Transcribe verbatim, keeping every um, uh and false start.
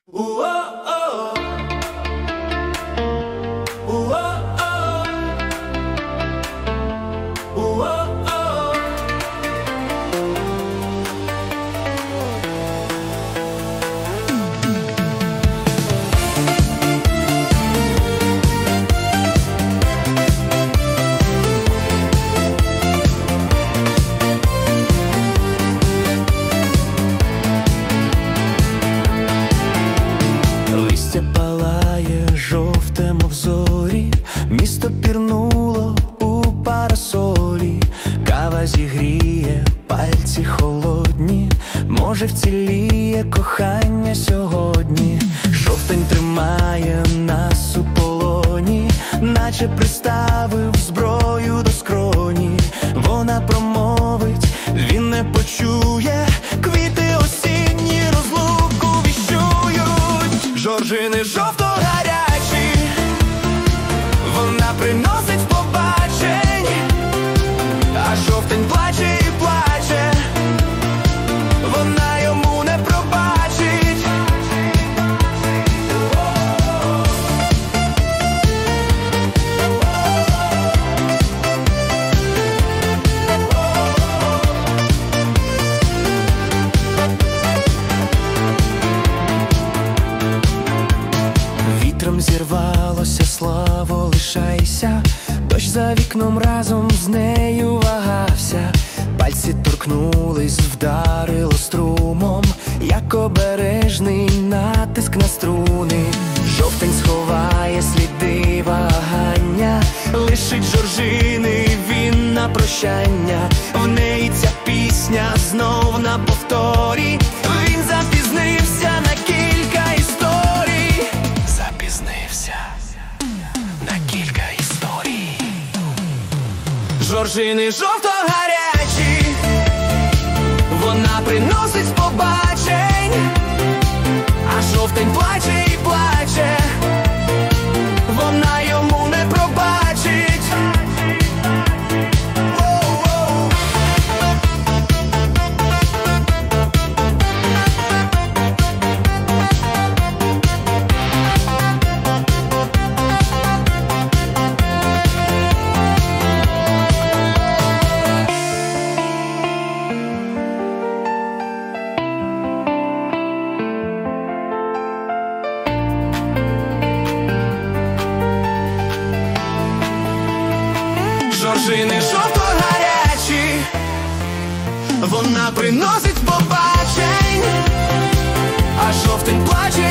Листя палає жовте, мов зорі, місто пірнуло у парасолі. Кава зігріє, пальці холодні, може вціліє кохання сьогодні. Жовтень тримає нас у полоні, наче приставив зброю до скроні. Вона промовить, він не почує, квіти осінні розлуку віщують. Жоржини жовто-гарячі, вона приносить побачень, а жовтень плаче і плаче, вона йому не пробачить. Вітром зірвалося слово «лишайся», дощ за вікном разом з нею вагався. Пальці торкнулись, вдарило струмом, як обережний натиск на струни. Жовтень сховає сліди вагання, лишить жоржини він на прощання. В неї ця пісня знов на повторі, він запізнився на кілька історій. Запізнився на кілька історій. Жоржини жовто-гарячі, вона приносить побачень, а жовтень плаче і плаче, вона йому не пробачить. Воу-воу. Жоржини жовто-гарячі, вона приносить побачень, а жовтень плаче